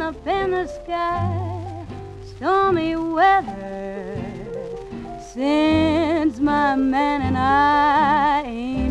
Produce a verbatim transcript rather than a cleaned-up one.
sun up in the sky, stormy weather, since my man and I ain't